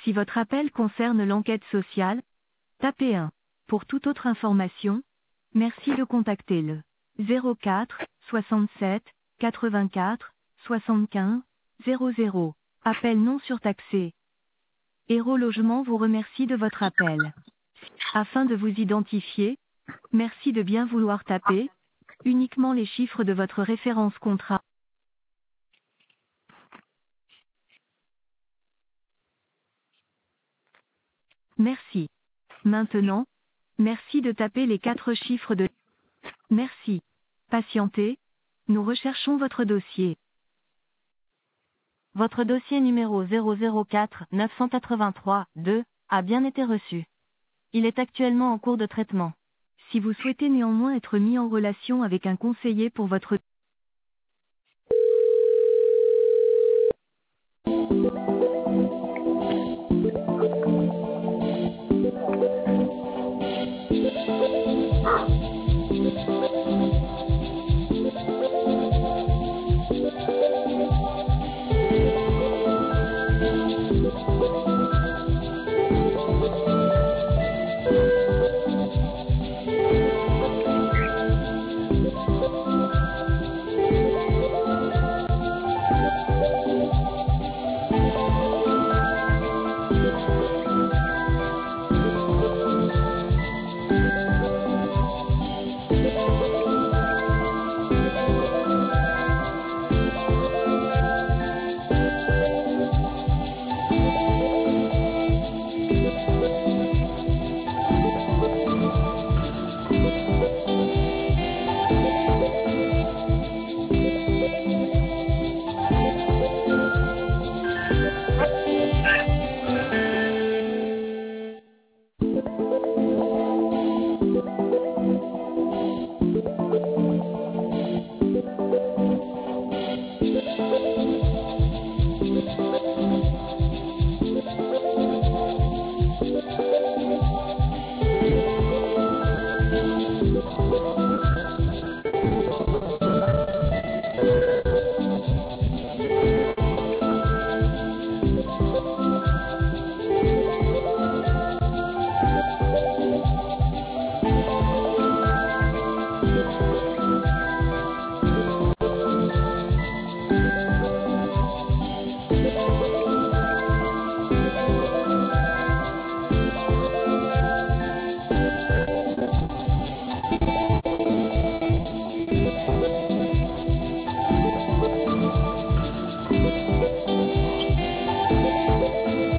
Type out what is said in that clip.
Si votre appel concerne l'enquête sociale, tapez 1. Pour toute autre information, merci de contacter le 04 67 84 75 00. Appel non surtaxé. Héros Logement vous remercie de votre appel. Afin de vous identifier, merci de bien vouloir taper uniquement les chiffres de votre référence contrat. Merci. Maintenant, merci de taper les 4 chiffres de... Merci. Patientez. Nous recherchons votre dossier. Votre dossier numéro 004 983 2 a bien été reçu. Il est actuellement en cours de traitement. Si vous souhaitez néanmoins être mis en relation avec un conseiller pour votre...